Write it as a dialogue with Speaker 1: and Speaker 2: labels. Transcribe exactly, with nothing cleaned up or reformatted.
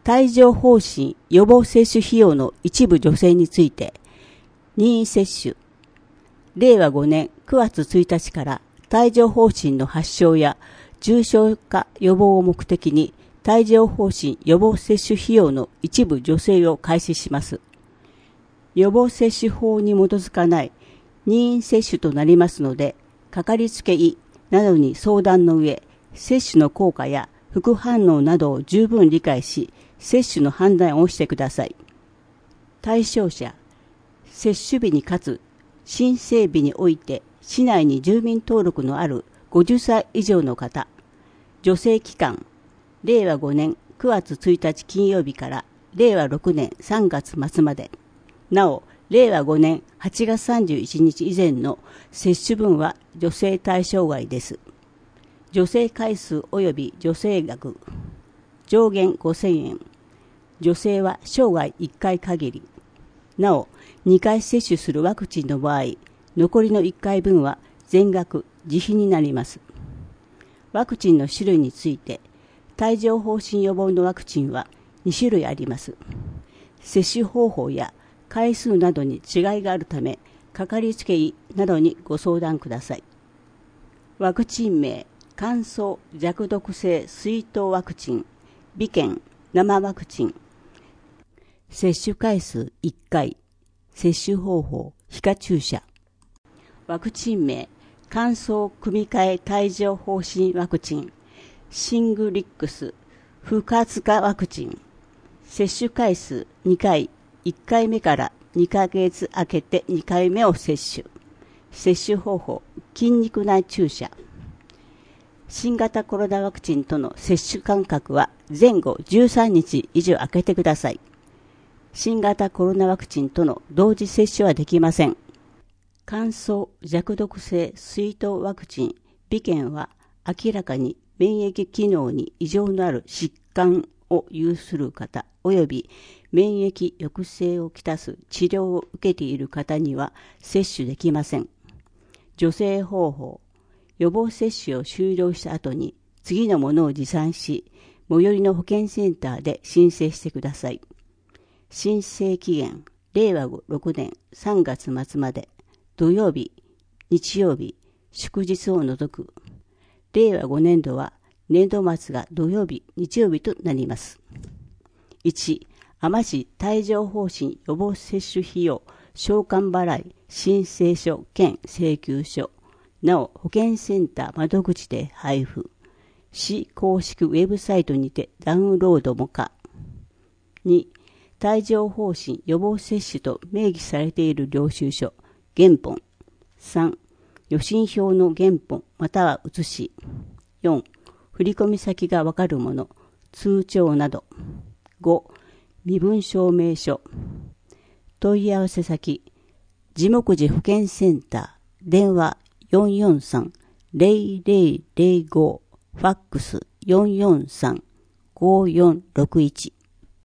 Speaker 1: 帯状疱疹予防接種費用の一部助成について、任意接種。れいわごねんくがつついたちから帯状疱疹の発症や重症化予防を目的に帯状疱疹予防接種費用の一部助成を開始します。予防接種法に基づかない任意接種となりますので、かかりつけ医などに相談の上、接種の効果や副反応などを十分理解し、接種の判断をしてください。対象者、接種日にかつ申請日において市内に住民登録のあるごじゅっさい以上の方、助成期間、れいわごねんくがつついたち金曜日かられいわろくねんさんがつまつまで、なお、れいわごねんはちがつさんじゅういちにち以前の接種分は助成対象外です。助成回数及び助成額、上限ごせんえん、助成は生涯いっかい限り。なお、にかい接種するワクチンの場合、残りのいっかいぶんは全額自費になります。ワクチンの種類について、帯状疱疹予防のワクチンはにしゅるいあります。接種方法や回数などに違いがあるため、かかりつけ医などにご相談ください。ワクチン名、乾燥弱毒性水痘ワクチン、微検生ワクチン。接種回数いっかい、接種方法、皮下注射。ワクチン名、乾燥組み換え帯状疱疹ワクチン、シングリックス、不活化ワクチン。接種回数にかい、いっかいめからにかげつ空けてにかいめを接種。接種方法、筋肉内注射。新型コロナワクチンとの接種間隔は前後じゅうさんにち以上空けてください。新型コロナワクチンとの同時接種はできません。乾燥弱毒性水痘ワクチン、微検は明らかに免疫機能に異常のある疾患を有する方及び免疫抑制をきたす治療を受けている方には接種できません。助成方法、予防接種を終了した後に次のものを持参し、最寄りの保健センターで申請してください。申請期限、れいわろくねんさんがつまつまで、土曜日、日曜日、祝日を除く。れいわごねんどは年度末が土曜日、日曜日となります。いち. 天市帯状疱疹予防接種費用償還払い申請書兼請求書。なお、保健センター窓口で配布。市公式ウェブサイトにてダウンロードも可。に. 帯状疱疹予防接種と明記されている領収書、原本。さん. 予診票の原本または写し。よん. 振込先がわかるもの、通帳など。ご. 身分証明書。問い合わせ先、地木寺保健センター、電話 よんよんさん ぜろぜろぜろご、ファックス よんよんさん ごよんろくいち。